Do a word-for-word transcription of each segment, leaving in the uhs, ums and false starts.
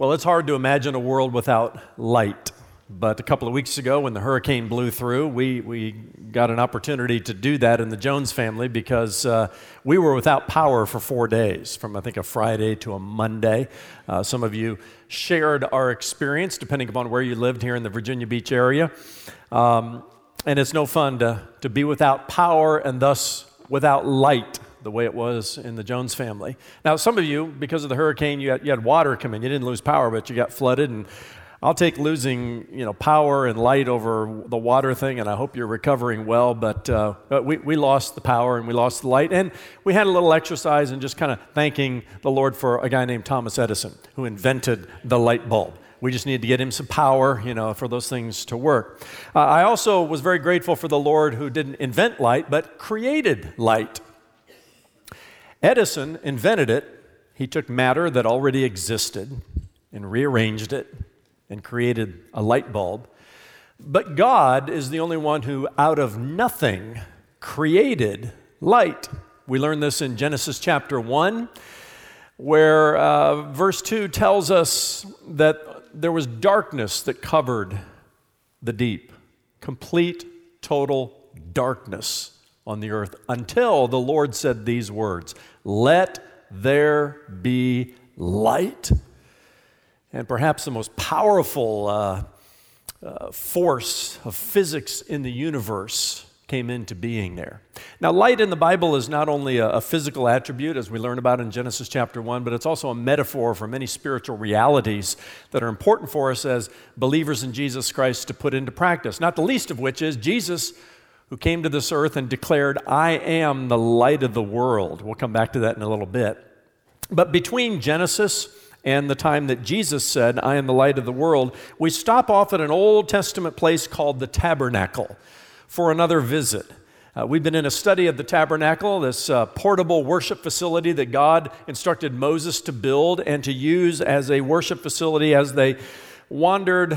Well, it's hard to imagine a world without light. But a couple of weeks ago when the hurricane blew through, we, we got an opportunity to do that in the Jones family because uh, we were without power for four days, from I think a Friday to a Monday. Uh, some of you shared our experience, depending upon where you lived here in the Virginia Beach area. Um, and it's no fun to, to be without power and thus without light, the way it was in the Jones family. Now, some of you, because of the hurricane, you had, you had water come in. You didn't lose power, but you got flooded. And I'll take losing, you know, power and light over the water thing, and I hope you're recovering well. But, uh, but we, we lost the power and we lost the light. And we had a little exercise in just kind of thanking the Lord for a guy named Thomas Edison, who invented the light bulb. We just needed to get him some power, you know, for those things to work. Uh, I also was very grateful for the Lord who didn't invent light, but created light. Edison invented it. He took matter that already existed and rearranged it and created a light bulb. But God is the only one who, out of nothing, created light. We learn this in Genesis chapter one, where uh, verse two tells us that there was darkness that covered the deep, complete, total darkness on the earth, until the Lord said these words, "Let there be light." And perhaps the most powerful uh, uh, force of physics in the universe came into being there. Now, light in the Bible is not only a, a physical attribute, as we learn about in Genesis chapter one, but it's also a metaphor for many spiritual realities that are important for us as believers in Jesus Christ to put into practice, not the least of which is Jesus, who came to this earth and declared, "I am the light of the world." We'll come back to that in a little bit. But between Genesis and the time that Jesus said, "I am the light of the world," we stop off at an Old Testament place called the Tabernacle for another visit. Uh, we've been in a study of the Tabernacle, this uh, portable worship facility that God instructed Moses to build and to use as a worship facility as they wandered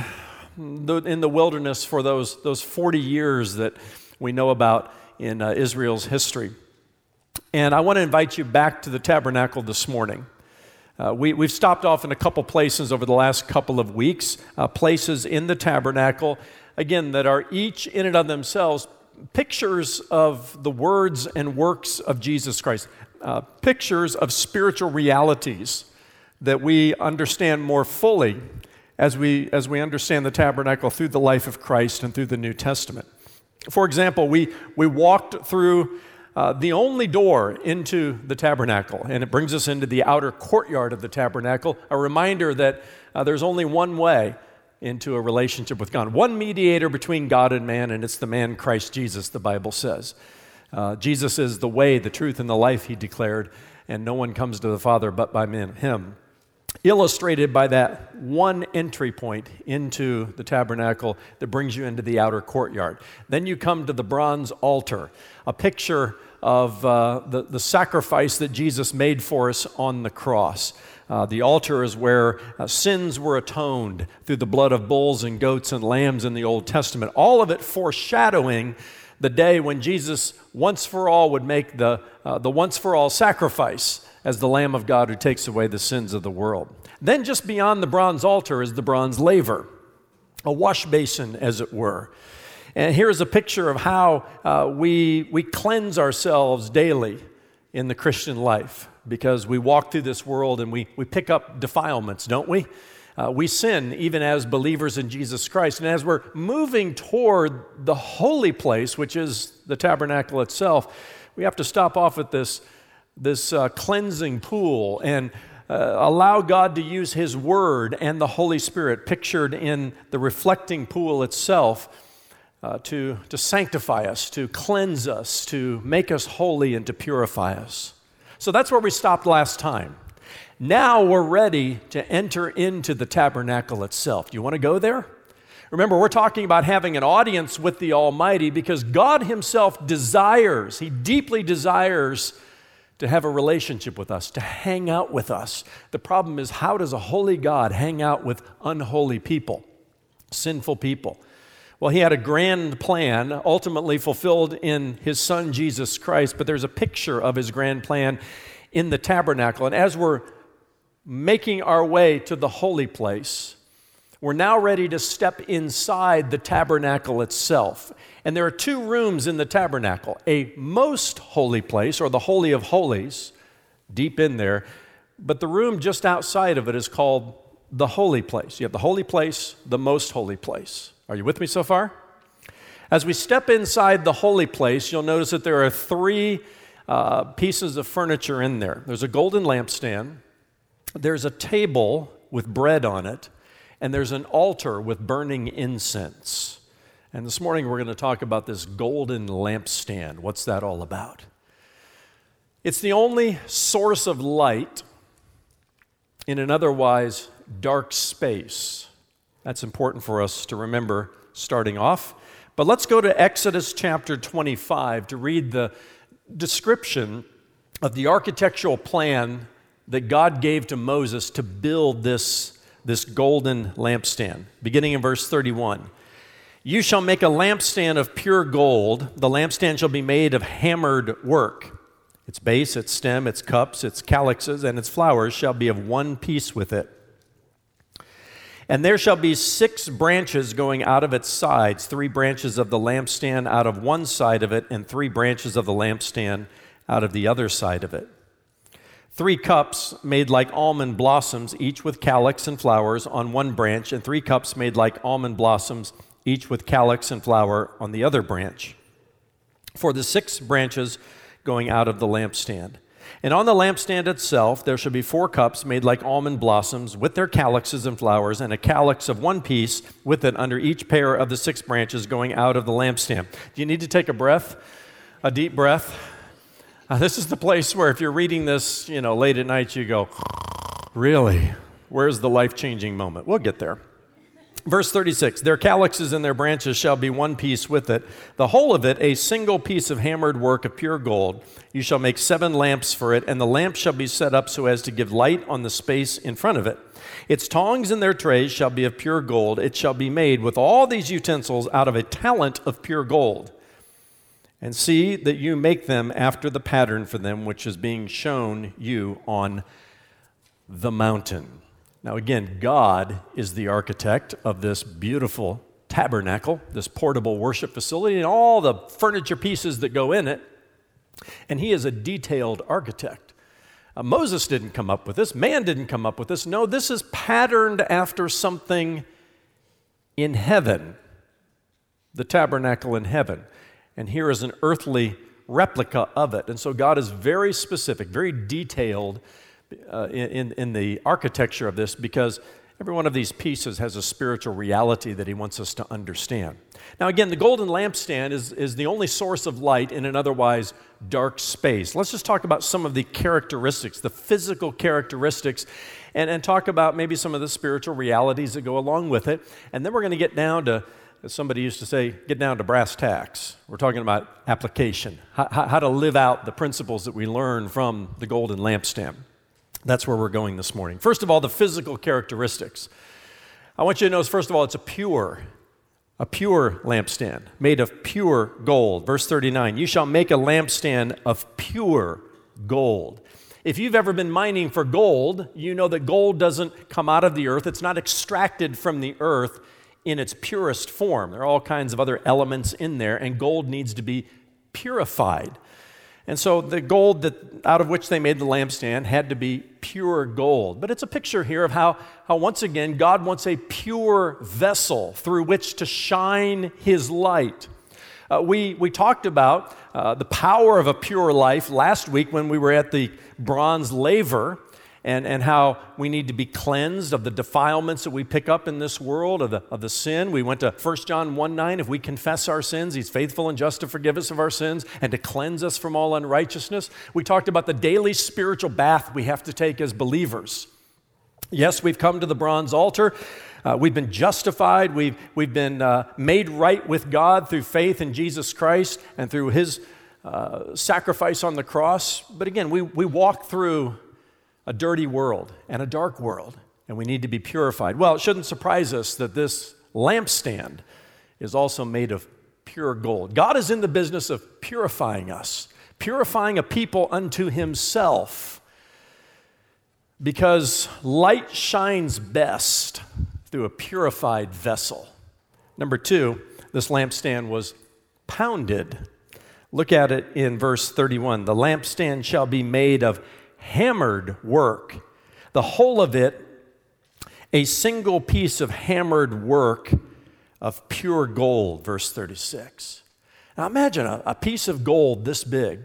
in the wilderness for those, those forty years that we know about in uh, Israel's history. And I want to invite you back to the Tabernacle this morning. Uh, we, we've stopped off in a couple places over the last couple of weeks, uh, places in the Tabernacle, again, that are each in and of themselves pictures of the words and works of Jesus Christ, uh, pictures of spiritual realities that we understand more fully as we, as we understand the Tabernacle through the life of Christ and through the New Testament. For example, we, we walked through Uh, the only door into the tabernacle, and it brings us into the outer courtyard of the tabernacle, a reminder that uh, there's only one way into a relationship with God, one mediator between God and man, and it's the man Christ Jesus, the Bible says. Uh, Jesus is the way, the truth, and the life, he declared, and no one comes to the Father but by him. Illustrated by that one entry point into the tabernacle that brings you into the outer courtyard. Then you come to the bronze altar, a picture of uh, the, the sacrifice that Jesus made for us on the cross. Uh, the altar is where uh, sins were atoned through the blood of bulls and goats and lambs in the Old Testament. All of it foreshadowing the day when Jesus once for all would make the, uh, the once for all sacrifice as the Lamb of God who takes away the sins of the world. Then just beyond the bronze altar is the bronze laver, a wash basin, as it were. And here's a picture of how uh, we, we cleanse ourselves daily in the Christian life, because we walk through this world and we, we pick up defilements, don't we? Uh, we sin even as believers in Jesus Christ. And as we're moving toward the holy place, which is the tabernacle itself, we have to stop off at this this uh, cleansing pool and uh, allow God to use His Word and the Holy Spirit pictured in the reflecting pool itself uh, to, to sanctify us, to cleanse us, to make us holy and to purify us. So that's where we stopped last time. Now we're ready to enter into the tabernacle itself. Do you want to go there? Remember, we're talking about having an audience with the Almighty because God Himself desires, He deeply desires to have a relationship with us, to hang out with us. The problem is, how does a holy God hang out with unholy people, sinful people? Well, He had a grand plan, ultimately fulfilled in His Son, Jesus Christ, but there's a picture of His grand plan in the tabernacle. And as we're making our way to the holy place. We're now ready to step inside the tabernacle itself. And there are two rooms in the tabernacle, a most holy place, or the Holy of Holies, deep in there, but the room just outside of it is called the holy place. You have the holy place, the most holy place. Are you with me so far? As we step inside the holy place, you'll notice that there are three uh, pieces of furniture in there. There's a golden lampstand, there's a table with bread on it, and there's an altar with burning incense. And this morning we're going to talk about this golden lampstand. What's that all about? It's the only source of light in an otherwise dark space. That's important for us to remember starting off. But let's go to Exodus chapter twenty-five to read the description of the architectural plan that God gave to Moses to build this, this golden lampstand. Beginning in verse thirty-one. You shall make a lampstand of pure gold. The lampstand shall be made of hammered work. Its base, its stem, its cups, its calyxes, and its flowers shall be of one piece with it. And there shall be six branches going out of its sides, three branches of the lampstand out of one side of it, and three branches of the lampstand out of the other side of it. Three cups made like almond blossoms, each with calyx and flowers on one branch, and three cups made like almond blossoms, each with calyx and flower on the other branch. For the six branches going out of the lampstand. And on the lampstand itself there shall be four cups made like almond blossoms with their calyxes and flowers, and a calyx of one piece with it under each pair of the six branches going out of the lampstand. Do you need to take a breath, a deep breath? Uh, this is the place where if you're reading this, you know, late at night, you go, really? Where's the life-changing moment? We'll get there. Verse thirty-six, their calyxes and their branches shall be one piece with it, the whole of it a single piece of hammered work of pure gold. You shall make seven lamps for it, and the lamps shall be set up so as to give light on the space in front of it. Its tongs and their trays shall be of pure gold. It shall be made with all these utensils out of a talent of pure gold. And see that you make them after the pattern for them which is being shown you on the mountain. Now again, God is the architect of this beautiful tabernacle, this portable worship facility, and all the furniture pieces that go in it. And he is a detailed architect. Uh, Moses didn't come up with this. Man didn't come up with this. No, this is patterned after something in heaven, the tabernacle in heaven. And here is an earthly replica of it. And so God is very specific, very detailed Uh, in, in the architecture of this, because every one of these pieces has a spiritual reality that he wants us to understand. Now again, the golden lampstand is, is the only source of light in an otherwise dark space. Let's just talk about some of the characteristics, the physical characteristics, and, and talk about maybe some of the spiritual realities that go along with it. And then we're going to get down to, as somebody used to say, get down to brass tacks. We're talking about application, how, how to live out the principles that we learn from the golden lampstand. That's where we're going this morning. First of all, the physical characteristics. I want you to notice, first of all, it's a pure, a pure lampstand made of pure gold. Verse thirty-nine, you shall make a lampstand of pure gold. If you've ever been mining for gold, you know that gold doesn't come out of the earth. It's not extracted from the earth in its purest form. There are all kinds of other elements in there, and gold needs to be purified. And so the gold that out of which they made the lampstand had to be pure gold. But it's a picture here of how, how once again, God wants a pure vessel through which to shine his light. Uh, we, we talked about uh, the power of a pure life last week when we were at the bronze laver, and, and how we need to be cleansed of the defilements that we pick up in this world, of the, of the sin. We went to First John one nine, if we confess our sins, he's faithful and just to forgive us of our sins and to cleanse us from all unrighteousness. We talked about the daily spiritual bath we have to take as believers. Yes, we've come to the bronze altar. Uh, we've been justified. We've, we've been uh, made right with God through faith in Jesus Christ and through his uh, sacrifice on the cross. But again, we, we walk through a dirty world and a dark world, and we need to be purified. Well, it shouldn't surprise us that this lampstand is also made of pure gold. God is in the business of purifying us, purifying a people unto himself. because light shines best through a purified vessel. Number two, this lampstand was pounded. Look at it in verse thirty-one. The lampstand shall be made of hammered work, the whole of it a single piece of hammered work of pure gold, verse thirty-six. Now imagine a, a piece of gold this big,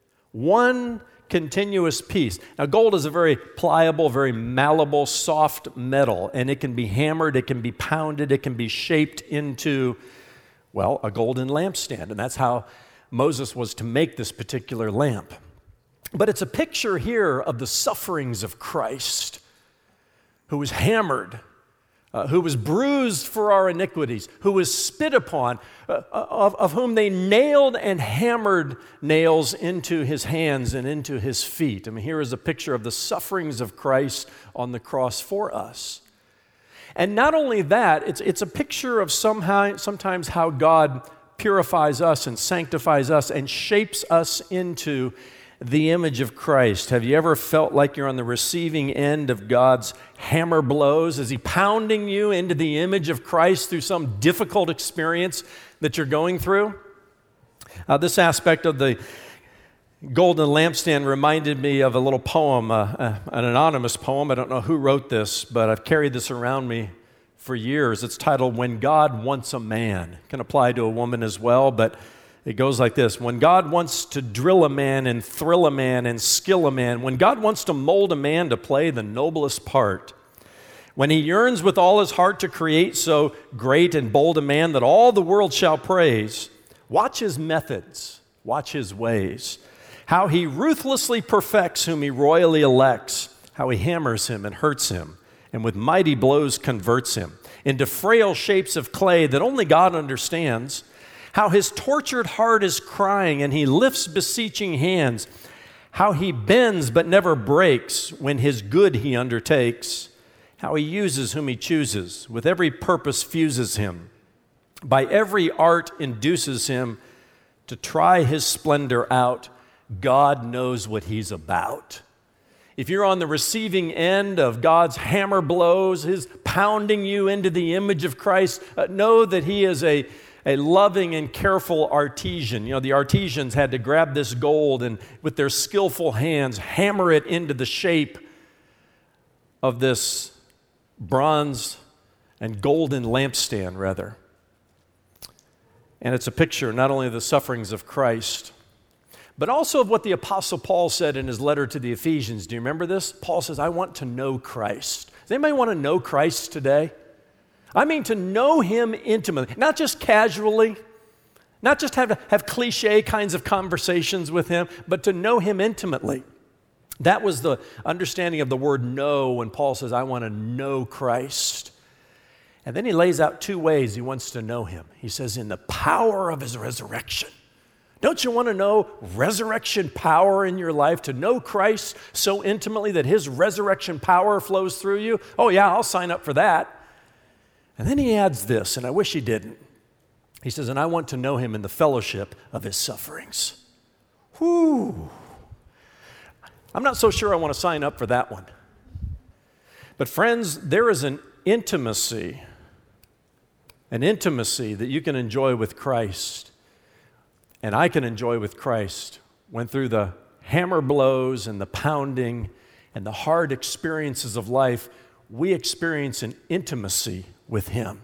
one continuous piece. Now gold is a very pliable, very malleable, soft metal, and it can be hammered, it can be pounded, it can be shaped into, well, a golden lampstand, and that's how Moses was to make this particular lamp. But it's a picture here of the sufferings of Christ, who was hammered, uh, who was bruised for our iniquities, who was spit upon, uh, of, of whom they nailed and hammered nails into his hands and into his feet. I mean, here is a picture of the sufferings of Christ on the cross for us. And not only that, it's, it's a picture of somehow, sometimes how God purifies us and sanctifies us and shapes us into the image of Christ. Have you ever felt like you're on the receiving end of God's hammer blows? Is he pounding you into the image of Christ through some difficult experience that you're going through? Uh, this aspect of the golden lampstand reminded me of a little poem, uh, uh, an anonymous poem. I don't know who wrote this, but I've carried this around me for years. It's titled, When God Wants a Man. It can apply to a woman as well, but it goes like this. When God wants to drill a man and thrill a man and skill a man, when God wants to mold a man to play the noblest part, when he yearns with all his heart to create so great and bold a man that all the world shall praise, watch his methods, watch his ways, how he ruthlessly perfects whom he royally elects, how he hammers him and hurts him, and with mighty blows converts him into frail shapes of clay that only God understands, how his tortured heart is crying and he lifts beseeching hands, how he bends but never breaks when his good he undertakes, how he uses whom he chooses, with every purpose fuses him, by every art induces him to try his splendor out. God knows what he's about. If you're on the receiving end of God's hammer blows, his pounding you into the image of Christ, uh, know that he is a A loving and careful artisan. You know, the artisans had to grab this gold and with their skillful hands hammer it into the shape of this bronze and golden lampstand, rather. And it's a picture not only of the sufferings of Christ, but also of what the Apostle Paul said in his letter to the Ephesians. Do you remember this? Paul says, I want to know Christ. Does anybody want to know Christ today? I mean to know him intimately, not just casually, not just have, have cliche kinds of conversations with him, but to know him intimately. That was the understanding of the word know when Paul says, I want to know Christ. And then he lays out two ways he wants to know him. He says, in the power of his resurrection. Don't you want to know resurrection power in your life, to know Christ so intimately that his resurrection power flows through you? Oh yeah, I'll sign up for that. And then he adds this, and I wish he didn't. He says, and I want to know him in the fellowship of his sufferings. Whew. I'm not so sure I want to sign up for that one. But friends, there is an intimacy, an intimacy that you can enjoy with Christ, and I can enjoy with Christ when through the hammer blows and the pounding and the hard experiences of life, we experience an intimacy with him.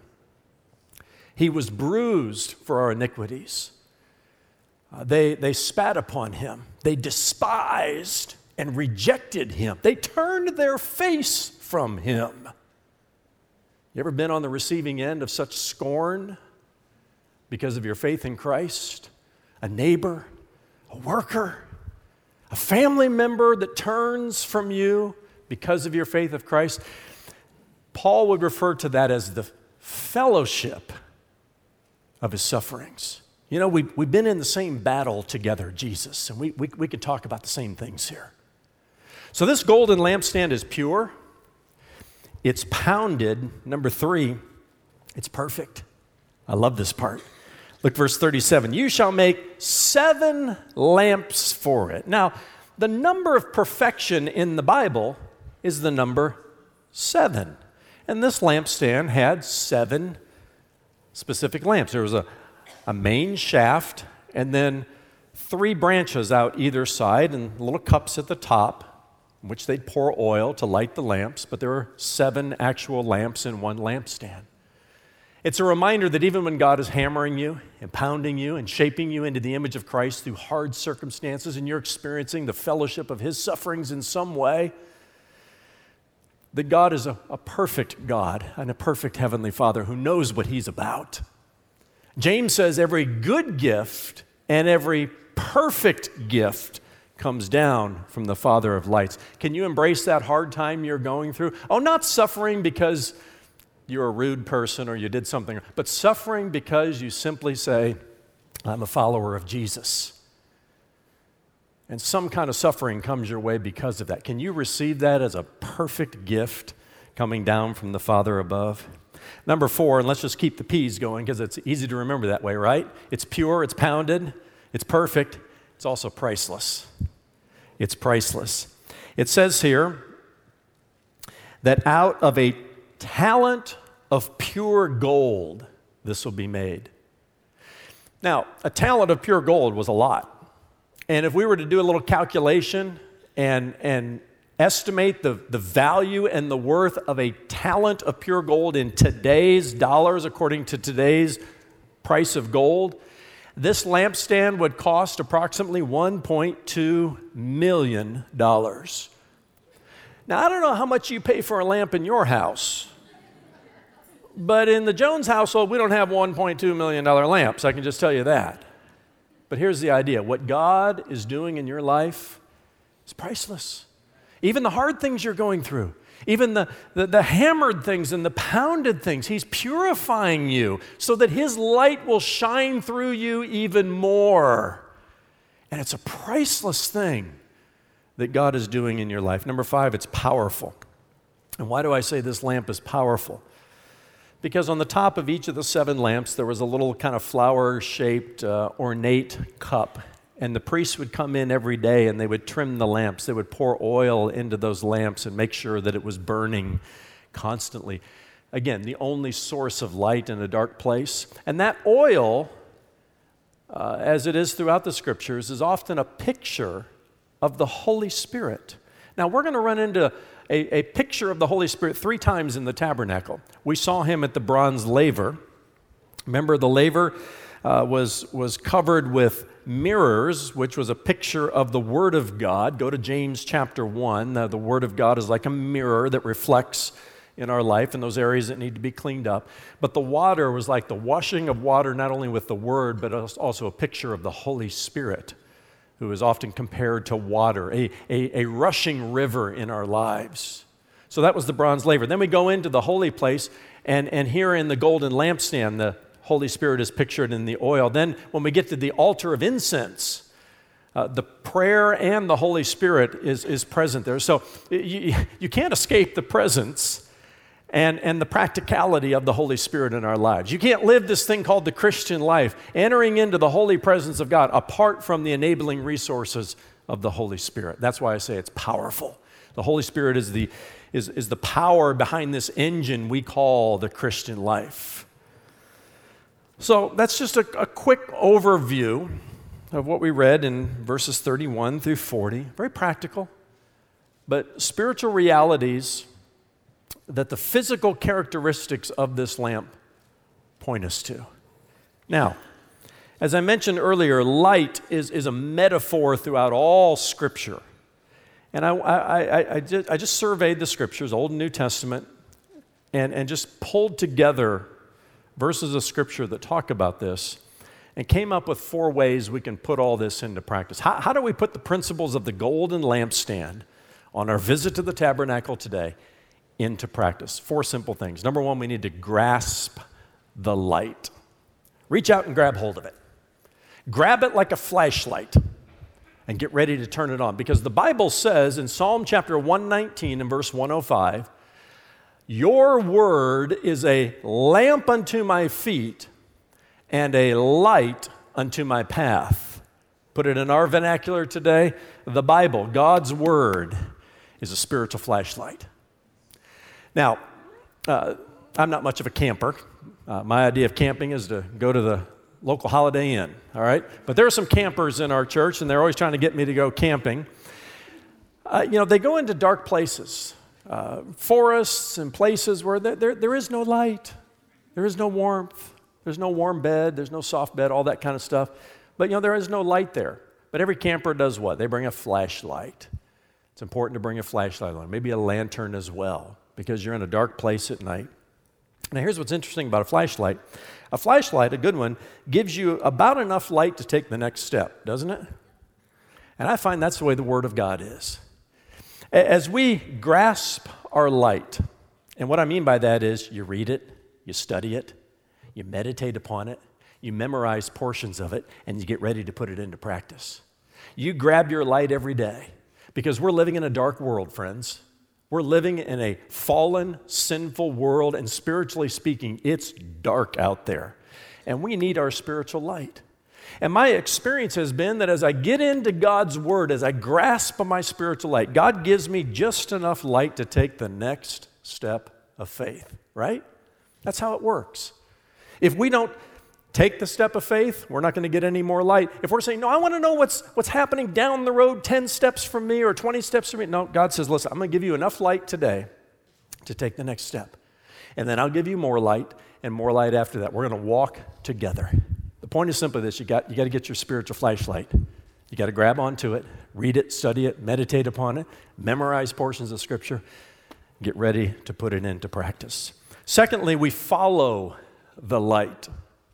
He was bruised for our iniquities. Uh, they, they spat upon him. They despised and rejected him. They turned their face from him. You ever been on the receiving end of such scorn because of your faith in Christ? A neighbor, a worker, a family member that turns from you because of your faith of Christ? Paul would refer to that as the fellowship of his sufferings. You know, we, we've been in the same battle together, Jesus, and we, we, we could talk about the same things here. So this golden lampstand is pure. It's pounded. Number three, it's perfect. I love this part. Look, verse thirty-seven. You shall make seven lamps for it. Now, the number of perfection in the Bible is the number seven. And this lampstand had seven specific lamps. There was a, a main shaft and then three branches out either side and little cups at the top in which they'd pour oil to light the lamps, but there were seven actual lamps in one lampstand. It's a reminder that even when God is hammering you and pounding you and shaping you into the image of Christ through hard circumstances and you're experiencing the fellowship of His sufferings in some way, that God is a, a perfect God and a perfect Heavenly Father who knows what He's about. James says every good gift and every perfect gift comes down from the Father of lights. Can you embrace that hard time you're going through? Oh, not suffering because you're a rude person or you did something, but suffering because you simply say, I'm a follower of Jesus. And some kind of suffering comes your way because of that. Can you receive that as a perfect gift coming down from the Father above? Number four, and let's just keep the P's going because it's easy to remember that way, right? It's pure, it's pounded, it's perfect, it's also priceless. It's priceless. It says here that out of a talent of pure gold, this will be made. Now, a talent of pure gold was a lot. And if we were to do a little calculation and, and estimate the, the value and the worth of a talent of pure gold in today's dollars, according to today's price of gold, this lampstand would cost approximately one point two million dollars. Now, I don't know how much you pay for a lamp in your house, but in the Jones household, we don't have one point two million dollars lamps, I can just tell you that. But here's the idea. What God is doing in your life is priceless. Even the hard things you're going through, even the, the, the hammered things and the pounded things, He's purifying you so that His light will shine through you even more. And it's a priceless thing that God is doing in your life. Number five, it's powerful. And why do I say this lamp is powerful? Because on the top of each of the seven lamps, there was a little kind of flower-shaped, uh, ornate cup. And the priests would come in every day and they would trim the lamps. They would pour oil into those lamps and make sure that it was burning constantly. Again, the only source of light in a dark place. And that oil, uh, as it is throughout the Scriptures, is often a picture of the Holy Spirit. Now, we're going to run into a, a picture of the Holy Spirit three times in the tabernacle. We saw Him at the bronze laver. Remember, the laver uh, was, was covered with mirrors, which was a picture of the Word of God. Go to James chapter one. The, the Word of God is like a mirror that reflects in our life in those areas that need to be cleaned up. But the water was like the washing of water, not only with the Word, but also a picture of the Holy Spirit, who is often compared to water, a, a, a rushing river in our lives. So that was the bronze laver. Then we go into the holy place, and, and here in the golden lampstand, the Holy Spirit is pictured in the oil. Then when we get to the altar of incense, uh, the prayer and the Holy Spirit is, is present there. So you, you can't escape the presence and, and the practicality of the Holy Spirit in our lives. You can't live this thing called the Christian life, entering into the holy presence of God, apart from the enabling resources of the Holy Spirit. That's why I say it's powerful. The Holy Spirit is the, is, is the power behind this engine we call the Christian life. So that's just a, a quick overview of what we read in verses thirty-one through forty. Very practical, but spiritual realities that the physical characteristics of this lamp point us to. Now, as I mentioned earlier, light is, is a metaphor throughout all Scripture. And I, I, I, I, just, I just surveyed the Scriptures, Old and New Testament, and, and just pulled together verses of Scripture that talk about this and came up with four ways we can put all this into practice. How, how do we put the principles of the golden lampstand on our visit to the tabernacle today into practice? Four simple things. Number one, we need to grasp the light. Reach out and grab hold of it. Grab it like a flashlight and get ready to turn it on. Because the Bible says in Psalm chapter one nineteen and verse one oh five, your word is a lamp unto my feet and a light unto my path. Put it in our vernacular today, the Bible, God's word, is a spiritual flashlight. Now, uh, I'm not much of a camper. Uh, my idea of camping is to go to the local Holiday Inn, all right? But there are some campers in our church, and they're always trying to get me to go camping. Uh, you know, they go into dark places, uh, forests and places where there, there, there is no light, there is no warmth, there's no warm bed, there's no soft bed, all that kind of stuff. But, you know, there is no light there. But every camper does what? They bring a flashlight. It's important to bring a flashlight along, maybe a lantern as well, because you're in a dark place at night. Now, here's what's interesting about a flashlight. A flashlight, a good one, gives you about enough light to take the next step, doesn't it? And I find that's the way the Word of God is. As we grasp our light, and what I mean by that is you read it, you study it, you meditate upon it, you memorize portions of it, and you get ready to put it into practice. You grab your light every day, because we're living in a dark world, friends. We're living in a fallen, sinful world, and spiritually speaking, it's dark out there. And we need our spiritual light. And my experience has been that as I get into God's Word, as I grasp my spiritual light, God gives me just enough light to take the next step of faith, right? That's how it works. If we don't take the step of faith, we're not going to get any more light. If we're saying, no, I want to know what's what's happening down the road ten steps from me or twenty steps from me. No, God says, listen, I'm going to give you enough light today to take the next step. And then I'll give you more light and more light after that. We're going to walk together. The point is simply this. You got, you got to get your spiritual flashlight. You got to grab onto it, read it, study it, meditate upon it, memorize portions of Scripture, get ready to put it into practice. Secondly, we follow the light.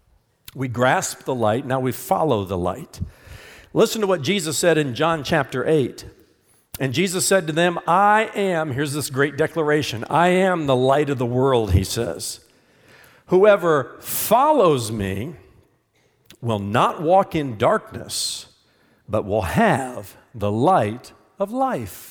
We grasp the light, now we follow the light. Listen to what Jesus said in John chapter eight. And Jesus said to them, I am, here's this great declaration, I am the light of the world, he says. Whoever follows me will not walk in darkness, but will have the light of life.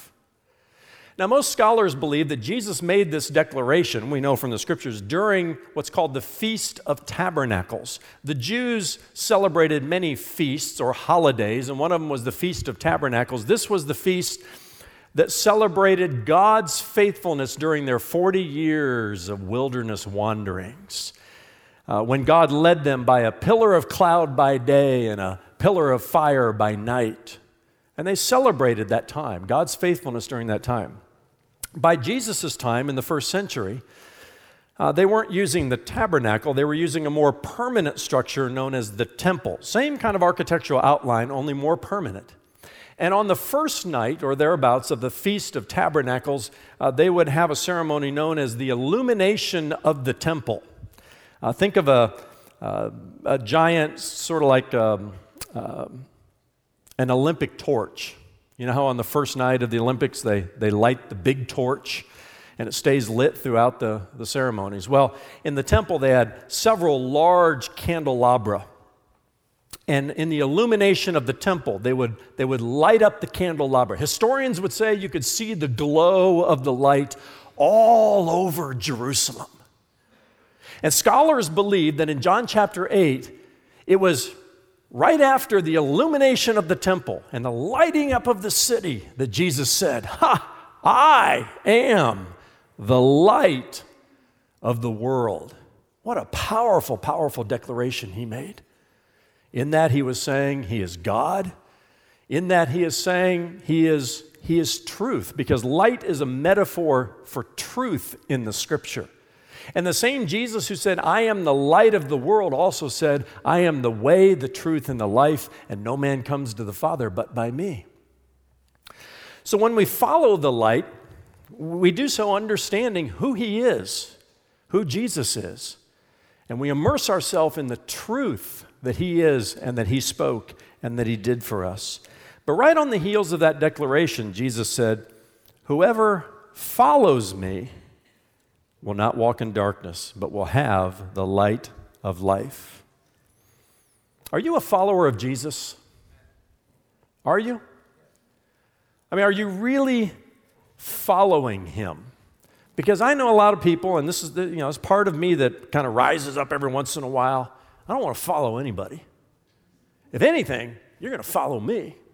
Now, most scholars believe that Jesus made this declaration, we know from the Scriptures, during what's called the Feast of Tabernacles. The Jews celebrated many feasts or holidays, and one of them was the Feast of Tabernacles. This was the feast that celebrated God's faithfulness during their forty years of wilderness wanderings, uh, when God led them by a pillar of cloud by day and a pillar of fire by night. And they celebrated that time, God's faithfulness during that time. By Jesus' time in the first century, uh, they weren't using the tabernacle. They were using a more permanent structure known as the temple. Same kind of architectural outline, only more permanent. And on the first night or thereabouts of the Feast of Tabernacles, uh, they would have a ceremony known as the illumination of the temple. Uh, think of a, uh, a giant, sort of like um, uh, an Olympic torch. You know how on the first night of the Olympics they, they light the big torch and it stays lit throughout the, the ceremonies? Well, in the temple they had several large candelabra. And in the illumination of the temple, they would, they would light up the candelabra. Historians would say you could see the glow of the light all over Jerusalem. And scholars believe that in John chapter eight, it was right after the illumination of the temple and the lighting up of the city that Jesus said, ha, I am the light of the world. What a powerful, powerful declaration he made. In that he was saying he is God. In that he is saying he is, he is truth, because light is a metaphor for truth in the Scripture. And the same Jesus who said, I am the light of the world, also said, I am the way, the truth, and the life, and no man comes to the Father but by me. So when we follow the light, we do so understanding who he is, who Jesus is, and we immerse ourselves in the truth that he is and that he spoke and that he did for us. But right on the heels of that declaration, Jesus said, whoever follows me will not walk in darkness, but will have the light of life. Are you a follower of Jesus? Are you? I mean, are you really following him? Because I know a lot of people, and this is the, you know, it's part of me that kind of rises up every once in a while. I don't want to follow anybody. If anything, you're going to follow me.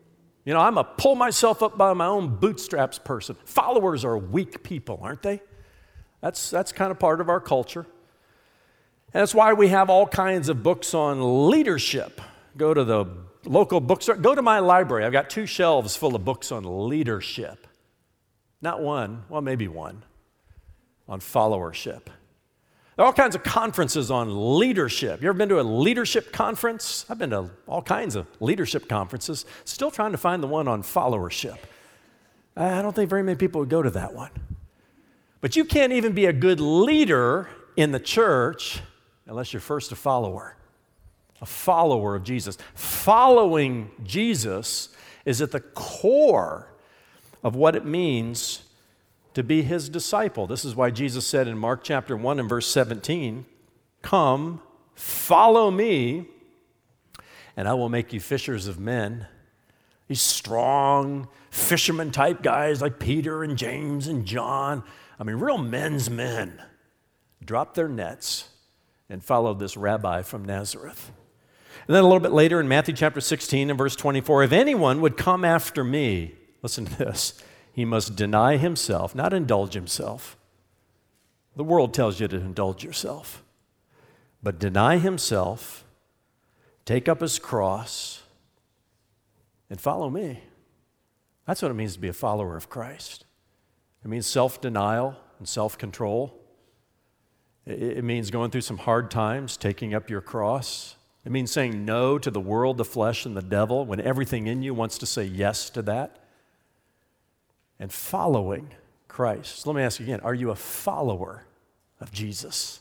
You know, I'm a pull myself up by my own bootstraps person. Followers are weak people, aren't they? That's, that's kind of part of our culture. And that's why we have all kinds of books on leadership. Go to the local bookstore. Go to my library. I've got two shelves full of books on leadership. Not one, well, maybe one, on followership. There are all kinds of conferences on leadership. You ever been to a leadership conference? I've been to all kinds of leadership conferences. Still trying to find the one on followership. I don't think very many people would go to that one. But you can't even be a good leader in the church unless you're first a follower, a follower of Jesus. Following Jesus is at the core of what it means to be his disciple. This is why Jesus said in Mark chapter one and verse seventeen, "Come, follow me, and I will make you fishers of men." These strong fisherman type guys like Peter and James and John, I mean, real men's men, dropped their nets and followed this rabbi from Nazareth. And then a little bit later in Matthew chapter sixteen and verse twenty-four, "If anyone would come after me," listen to this, "he must deny himself," not indulge himself. The world tells you to indulge yourself. But deny himself, take up his cross, and follow me. That's what it means to be a follower of Christ. It means self-denial and self-control. It means going through some hard times, taking up your cross. It means saying no to the world, the flesh, and the devil when everything in you wants to say yes to that. And following Christ. So let me ask you again, are you a follower of Jesus?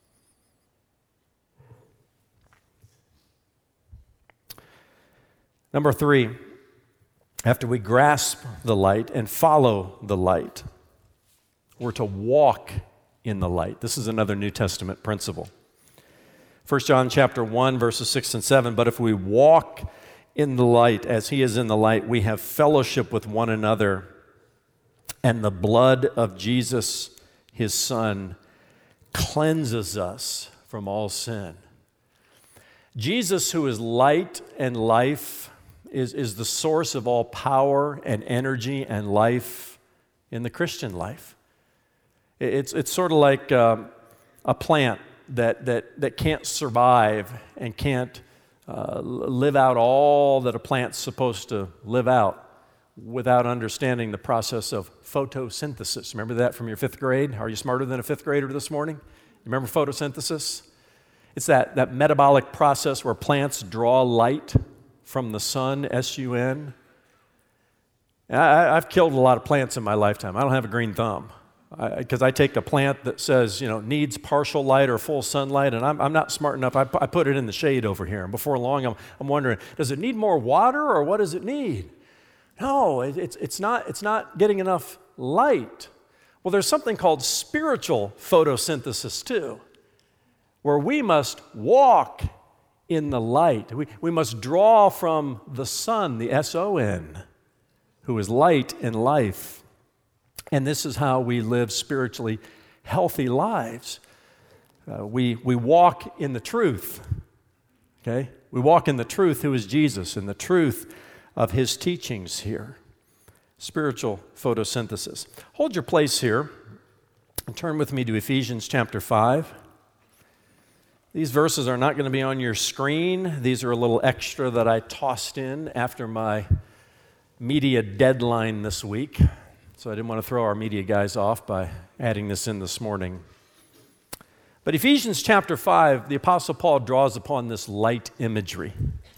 Number three, after we grasp the light and follow the light, we're to walk in the light. This is another New Testament principle. First John chapter one, verses six and seven, "But if we walk in the light as he is in the light, we have fellowship with one another, and the blood of Jesus, his Son, cleanses us from all sin." Jesus, who is light and life, is, is the source of all power and energy and life in the Christian life. It's, it's sort of like um, a plant that, that, that can't survive and can't uh, live out all that a plant's supposed to live out without understanding the process of photosynthesis. Remember that from your fifth grade? Are you smarter than a fifth grader this morning? You remember photosynthesis? It's that, that metabolic process where plants draw light from the sun, S U N. I, I've killed a lot of plants in my lifetime. I don't have a green thumb because I, I take a plant that says, you know, needs partial light or full sunlight, and I'm, I'm not smart enough. I, I put it in the shade over here, and before long, I'm, I'm wondering, does it need more water or what does it need? No, it, it's, it's, not, it's not getting enough light. Well, there's something called spiritual photosynthesis too, where we must walk in the light. We, we must draw from the Son, the S O N, who is light and life. And this is how we live spiritually healthy lives. Uh, we, we walk in the truth, okay? We walk in the truth, who is Jesus, and the truth of his teachings here. Spiritual photosynthesis. Hold your place here and turn with me to Ephesians chapter five. These verses are not going to be on your screen. These are a little extra that I tossed in after my media deadline this week. So I didn't want to throw our media guys off by adding this in this morning. But Ephesians chapter five, the Apostle Paul draws upon this light imagery.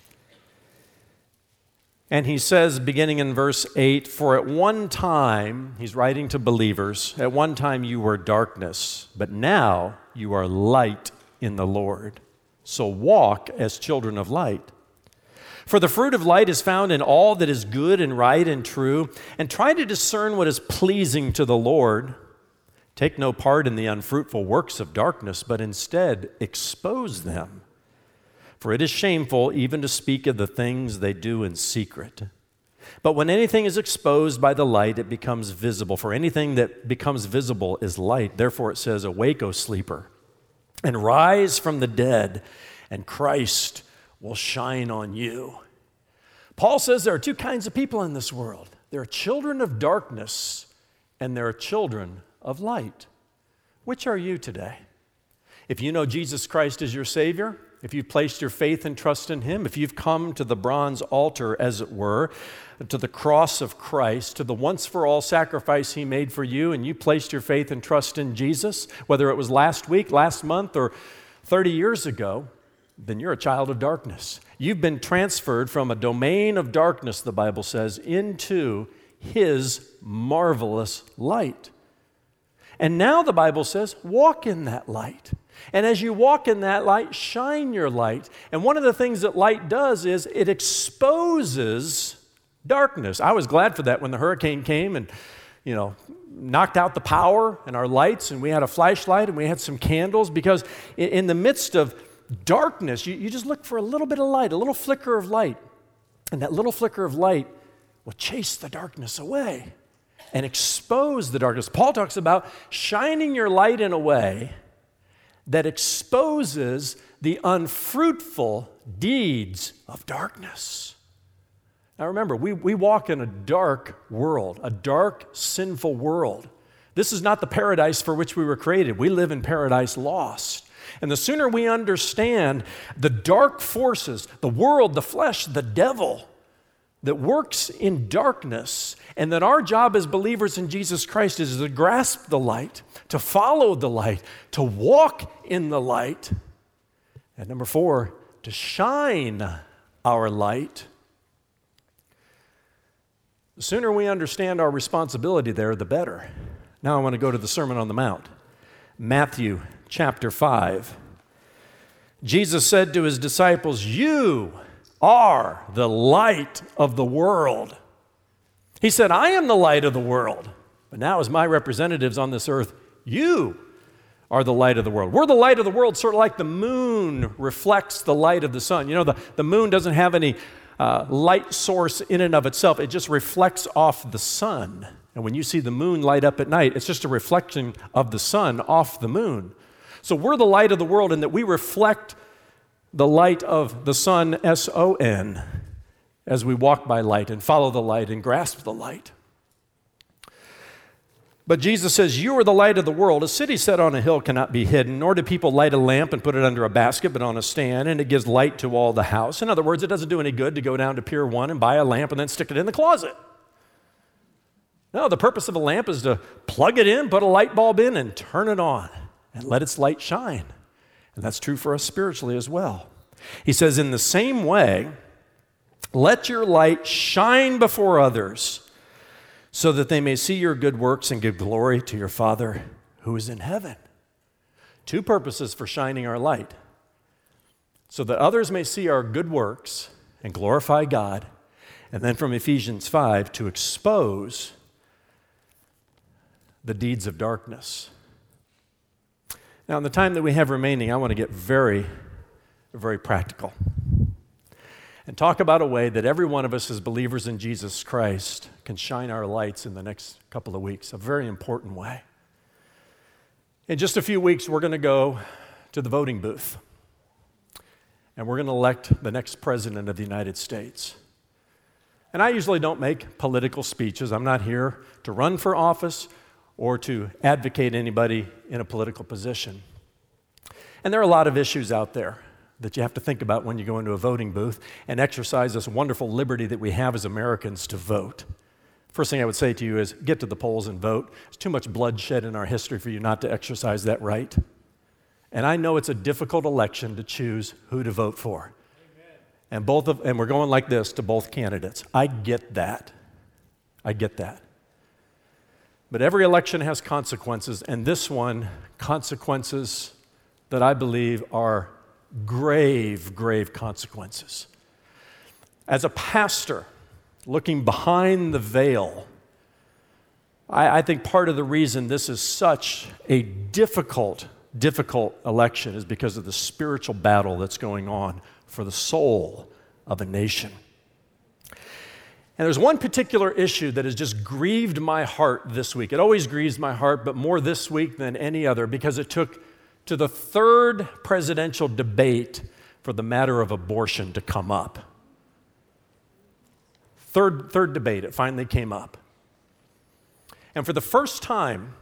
And he says, beginning in verse eight, "For at one time," he's writing to believers, "at one time you were darkness, but now you are light in the Lord. So walk as children of light. For the fruit of light is found in all that is good and right and true, and try to discern what is pleasing to the Lord. Take no part in the unfruitful works of darkness, but instead expose them. For it is shameful even to speak of the things they do in secret. But when anything is exposed by the light, it becomes visible. For anything that becomes visible is light. Therefore it says, 'Awake, O sleeper, and rise from the dead, and Christ will shine on you.' Paul says there are two kinds of people in this world. There are children of darkness and there are children of light. Which are you today? If you know Jesus Christ as your Savior, if you've placed your faith and trust in Him, if you've come to the bronze altar, as it were, to the cross of Christ, to the once-for-all sacrifice He made for you, and you placed your faith and trust in Jesus, whether it was last week, last month, or thirty years ago, then you're a child of darkness. You've been transferred from a domain of darkness, the Bible says, into His marvelous light. And now the Bible says, walk in that light. And as you walk in that light, shine your light. And one of the things that light does is it exposes darkness. I was glad for that when the hurricane came and, you know, knocked out the power and our lights, and we had a flashlight and we had some candles, because in the midst of darkness, you, you just look for a little bit of light, a little flicker of light. And that little flicker of light will chase the darkness away and expose the darkness. Paul talks about shining your light in a way that exposes the unfruitful deeds of darkness. Now remember, we, we walk in a dark world, a dark, sinful world. This is not the paradise for which we were created. We live in paradise lost. And the sooner we understand the dark forces, the world, the flesh, the devil that works in darkness, and that our job as believers in Jesus Christ is to grasp the light, to follow the light, to walk in the light, and number four, to shine our light. The sooner we understand our responsibility there, the better. Now I want to go to the Sermon on the Mount. Matthew chapter five. Jesus said to His disciples, "You are the light of the world." He said, "I am the light of the world." But now as my representatives on this earth, you are the light of the world. We're the light of the world, sort of like the moon reflects the light of the sun. You know, the, the moon doesn't have any uh, light source in and of itself. It just reflects off the sun. And when you see the moon light up at night, it's just a reflection of the sun off the moon. So we're the light of the world in that we reflect the light of the sun, S O N, as we walk by light and follow the light and grasp the light. But Jesus says, "You are the light of the world. A city set on a hill cannot be hidden, nor do people light a lamp and put it under a basket, but on a stand, and it gives light to all the house." In other words, it doesn't do any good to go down to Pier one and buy a lamp and then stick it in the closet. No, the purpose of a lamp is to plug it in, put a light bulb in, and turn it on, and let its light shine. And that's true for us spiritually as well. He says, in the same way, let your light shine before others, so that they may see your good works and give glory to your Father who is in heaven. Two purposes for shining our light: so that others may see our good works and glorify God, and then from Ephesians five, to expose the deeds of darkness. Now, in the time that we have remaining, I want to get very, very practical and talk about a way that every one of us as believers in Jesus Christ can shine our lights in the next couple of weeks, a very important way. In just a few weeks, we're going to go to the voting booth, and we're going to elect the next president of the United States. And I usually don't make political speeches. I'm not here to run for office or to advocate anybody in a political position. And there are a lot of issues out there that you have to think about when you go into a voting booth and exercise this wonderful liberty that we have as Americans to vote. First thing I would say to you is get to the polls and vote. There's too much bloodshed in our history for you not to exercise that right. And I know it's a difficult election to choose who to vote for. Amen. And both of and we're going like this to both candidates. I get that. I get that. But every election has consequences, and this one, consequences that I believe are grave, grave consequences. As a pastor, looking behind the veil, I, I think part of the reason this is such a difficult, difficult election is because of the spiritual battle that's going on for the soul of a nation. And there's one particular issue that has just grieved my heart this week. It always grieves my heart, but more this week than any other, because it took to the third presidential debate for the matter of abortion to come up. Third, third debate, it finally came up. And for the first time,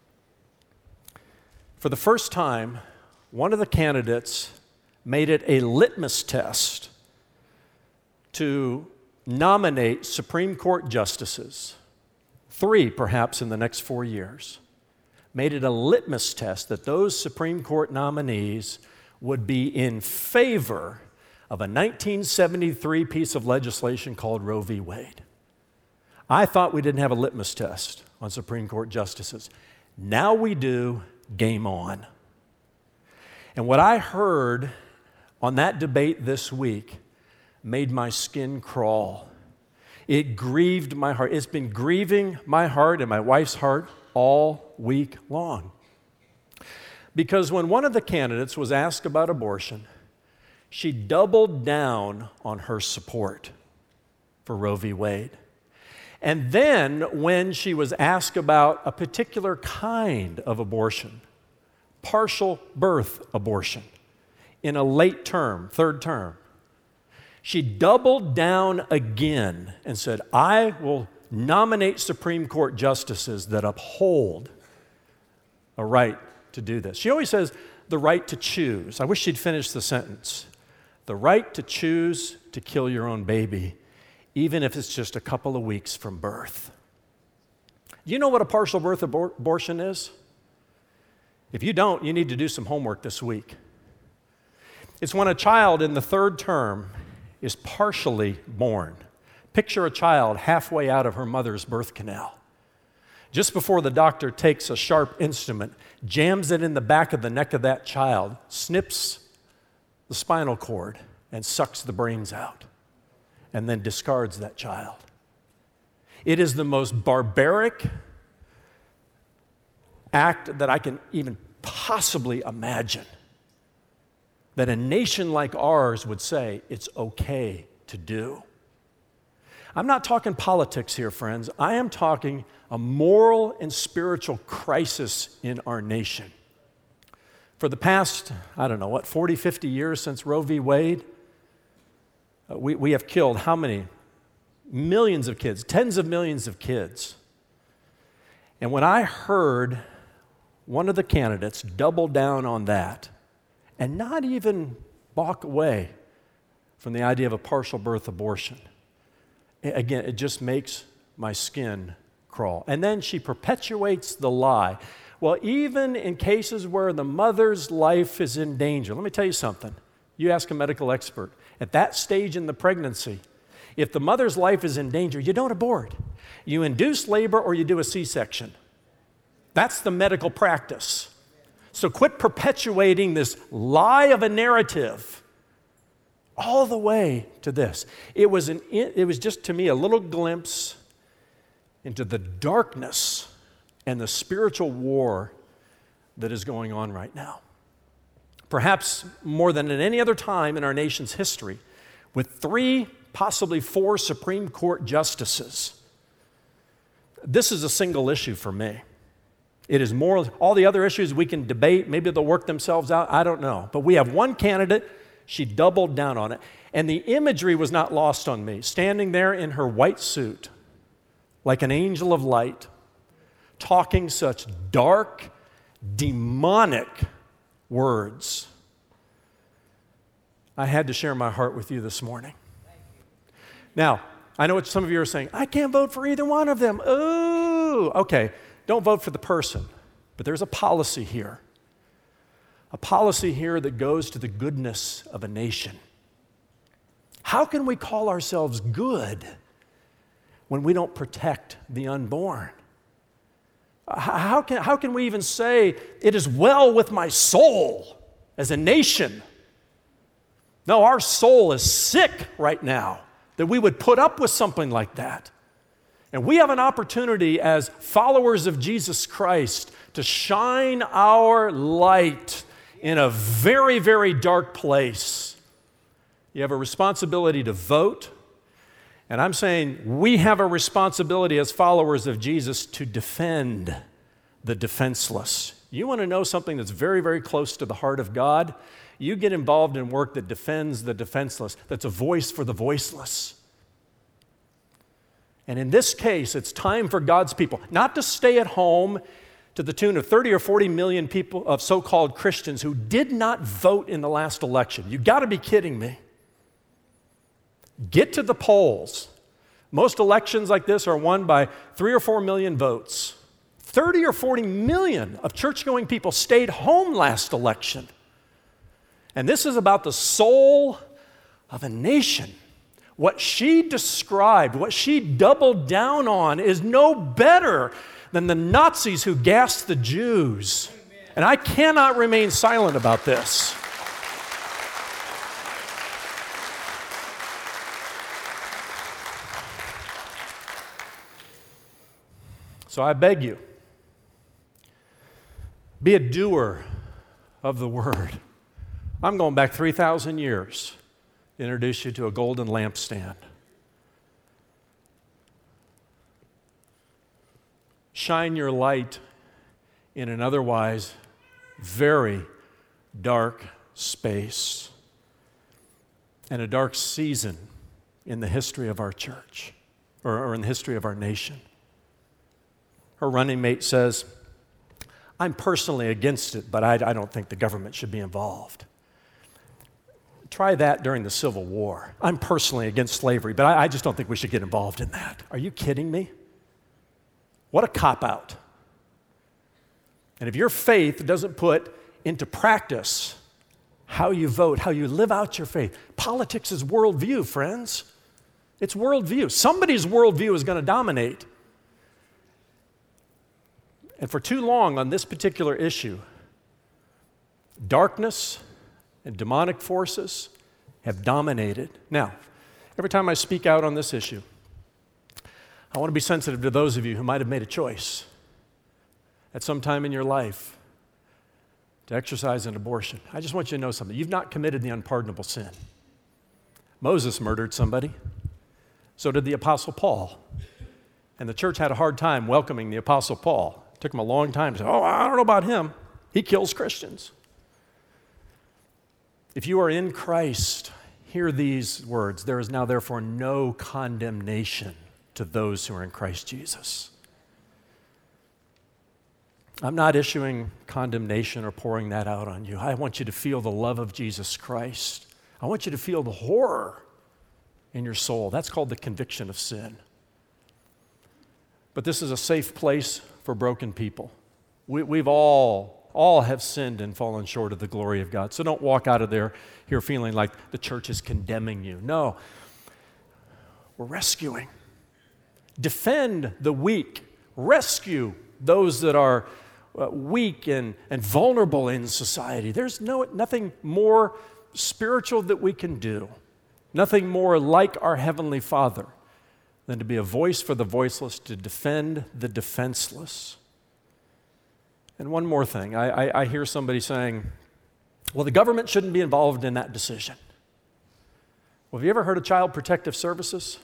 for the first time, one of the candidates made it a litmus test to nominate Supreme Court justices, three perhaps in the next four years, made it a litmus test that those Supreme Court nominees would be in favor of a nineteen seventy-three piece of legislation called Roe v. Wade. I thought we didn't have a litmus test on Supreme Court justices. Now we do. Game on. And what I heard on that debate this week made my skin crawl. It grieved my heart. It's been grieving my heart and my wife's heart all week long. Because when one of the candidates was asked about abortion, she doubled down on her support for Roe v. Wade. And then when she was asked about a particular kind of abortion, partial birth abortion, in a late term, third term, she doubled down again and said, I will nominate Supreme Court justices that uphold a right to do this. She always says the right to choose. I wish she'd finished the sentence. The right to choose to kill your own baby, even if it's just a couple of weeks from birth. Do you know what a partial birth abor- abortion is? If you don't, you need to do some homework this week. It's when a child in the third term is partially born. Picture a child halfway out of her mother's birth canal. Just before the doctor takes a sharp instrument, jams it in the back of the neck of that child, snips the spinal cord, and sucks the brains out, and then discards that child. It is the most barbaric act that I can even possibly imagine, that a nation like ours would say it's okay to do. I'm not talking politics here, friends. I am talking a moral and spiritual crisis in our nation. For the past, I don't know, what, forty, fifty years since Roe v. Wade, uh, we, we have killed how many? Millions of kids, tens of millions of kids. And when I heard one of the candidates double down on that and not even balk away from the idea of a partial birth abortion, again, it just makes my skin crawl. And then she perpetuates the lie. Well, even in cases where the mother's life is in danger, let me tell you something. You ask a medical expert. At that stage in the pregnancy, if the mother's life is in danger, you don't abort. You induce labor or you do a C-section. That's the medical practice. So quit perpetuating this lie of a narrative all the way to this. It was, an, it was just, to me, a little glimpse into the darkness and the spiritual war that is going on right now. Perhaps more than at any other time in our nation's history, with three, possibly four Supreme Court justices, this is a single issue for me. It is more, all the other issues we can debate, maybe they'll work themselves out, I don't know. But we have one candidate, she doubled down on it. And the imagery was not lost on me, standing there in her white suit, like an angel of light, talking such dark, demonic words. I had to share my heart with you this morning. Now, I know what some of you are saying, I can't vote for either one of them. Ooh, okay, don't vote for the person, but there's a policy here. A policy here that goes to the goodness of a nation. How can we call ourselves good when we don't protect the unborn? How can, how can we even say it is well with my soul as a nation? No, our soul is sick right now that we would put up with something like that. And we have an opportunity as followers of Jesus Christ to shine our light in a very, very dark place. You have a responsibility to vote. And I'm saying we have a responsibility as followers of Jesus to defend the defenseless. You want to know something that's very, very close to the heart of God? You get involved in work that defends the defenseless, that's a voice for the voiceless. And in this case, it's time for God's people not to stay at home to the tune of thirty or forty million people of so-called Christians who did not vote in the last election. You've got to be kidding me. Get to the polls. Most elections like this are won by three or four million votes. thirty or forty million of church-going people stayed home last election. And this is about the soul of a nation. What she described, what she doubled down on is no better than the Nazis who gassed the Jews. And I cannot remain silent about this. So I beg you, be a doer of the word. I'm going back three thousand years to introduce you to a golden lampstand. Shine your light in an otherwise very dark space and a dark season in the history of our church or, or in the history of our nation. Her running mate says, I'm personally against it, but I, I don't think the government should be involved. Try that during the Civil War. I'm personally against slavery, but I, I just don't think we should get involved in that. Are you kidding me? What a cop-out. And if your faith doesn't put into practice how you vote, how you live out your faith, politics is worldview, friends. It's worldview. Somebody's worldview is going to dominate. And for too long on this particular issue, darkness and demonic forces have dominated. Now, every time I speak out on this issue, I want to be sensitive to those of you who might have made a choice at some time in your life to exercise an abortion. I just want you to know something. You've not committed the unpardonable sin. Moses murdered somebody. So did the Apostle Paul. And the church had a hard time welcoming the Apostle Paul. It took him a long time to say, oh, I don't know about him. He kills Christians. If you are in Christ, hear these words. There is now therefore no condemnation to those who are in Christ Jesus. I'm not issuing condemnation or pouring that out on you. I want you to feel the love of Jesus Christ. I want you to feel the horror in your soul. That's called the conviction of sin. But this is a safe place for broken people. We, we've all, all have sinned and fallen short of the glory of God. So don't walk out of there here feeling like the church is condemning you. No, we're rescuing. Defend the weak. Rescue those that are uh, weak and, and vulnerable in society. There's no, nothing more spiritual that we can do, nothing more like our Heavenly Father than to be a voice for the voiceless, to defend the defenseless. And one more thing, I, I, I hear somebody saying, well, the government shouldn't be involved in that decision. Well, have you ever heard of Child Protective Services?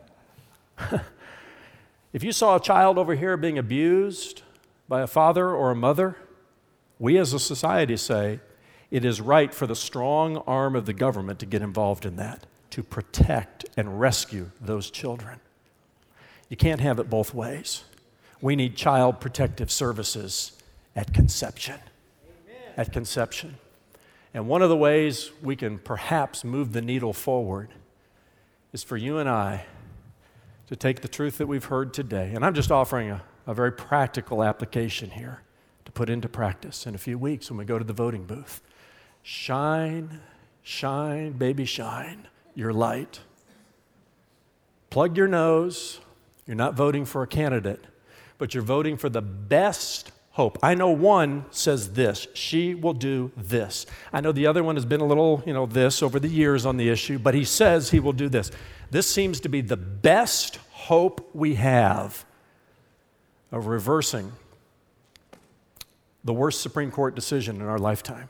If you saw a child over here being abused by a father or a mother, we as a society say it is right for the strong arm of the government to get involved in that, to protect and rescue those children. You can't have it both ways. We need Child Protective Services at conception. Amen. At conception. And one of the ways we can perhaps move the needle forward is for you and I to take the truth that we've heard today, and I'm just offering a, a very practical application here to put into practice in a few weeks when we go to the voting booth. Shine, shine, baby, shine your light. Plug your nose. You're not voting for a candidate, but you're voting for the best hope. I know one says this, she will do this. I know the other one has been a little, you know, this over the years on the issue, but he says he will do this. This seems to be the best hope we have of reversing the worst Supreme Court decision in our lifetime.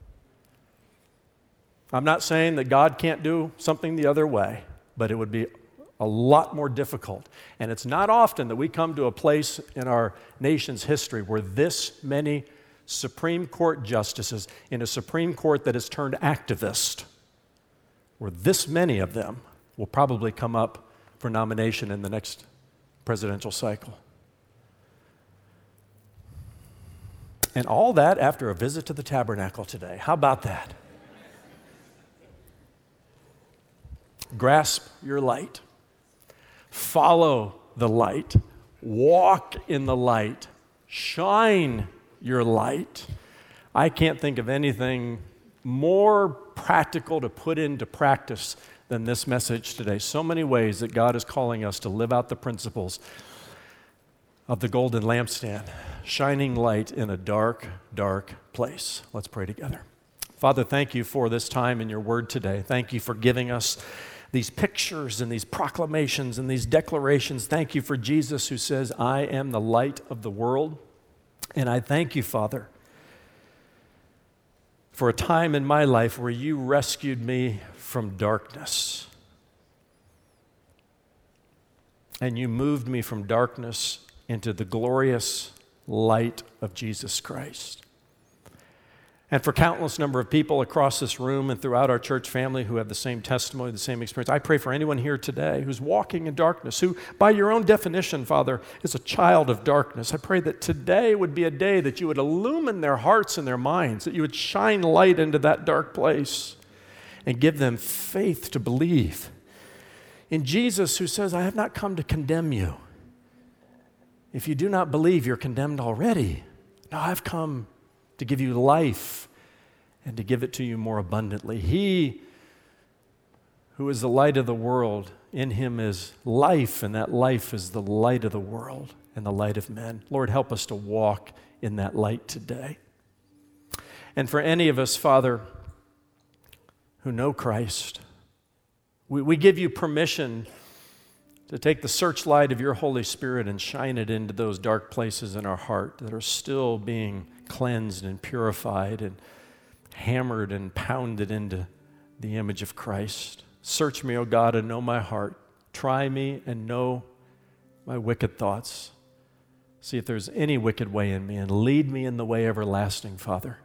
I'm not saying that God can't do something the other way, but it would be a lot more difficult. And it's not often that we come to a place in our nation's history where this many Supreme Court justices in a Supreme Court that has turned activist, where this many of them will probably come up for nomination in the next presidential cycle. And all that after a visit to the tabernacle today. How about that? Grasp your light. Follow the light. Walk in the light. Shine your light. I can't think of anything more practical to put into practice than this message today. So many ways that God is calling us to live out the principles of the golden lampstand, shining light in a dark, dark place. Let's pray together. Father, thank you for this time in your word today. Thank you for giving us these pictures and these proclamations and these declarations. Thank you for Jesus who says, I am the light of the world. And I thank you, Father, for a time in my life where you rescued me from darkness. And you moved me from darkness into the glorious light of Jesus Christ. And for countless number of people across this room and throughout our church family who have the same testimony, the same experience, I pray for anyone here today who's walking in darkness, who by your own definition, Father, is a child of darkness. I pray that today would be a day that you would illumine their hearts and their minds, that you would shine light into that dark place and give them faith to believe in Jesus who says, I have not come to condemn you. If you do not believe, you're condemned already. No, I've come to give you life and to give it to you more abundantly. He who is the light of the world, in him is life, and that life is the light of the world and the light of men. Lord, help us to walk in that light today. And for any of us, Father, who know Christ, we, we give you permission to take the searchlight of your Holy Spirit and shine it into those dark places in our heart that are still being cleansed and purified and hammered and pounded into the image of Christ. Search me, O God, and know my heart. Try me and know my wicked thoughts. See if there's any wicked way in me and lead me in the way everlasting, Father.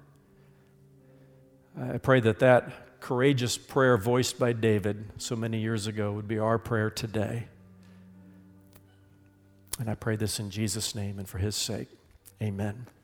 I pray that that courageous prayer voiced by David so many years ago would be our prayer today. And I pray this in Jesus' name and for his sake. Amen.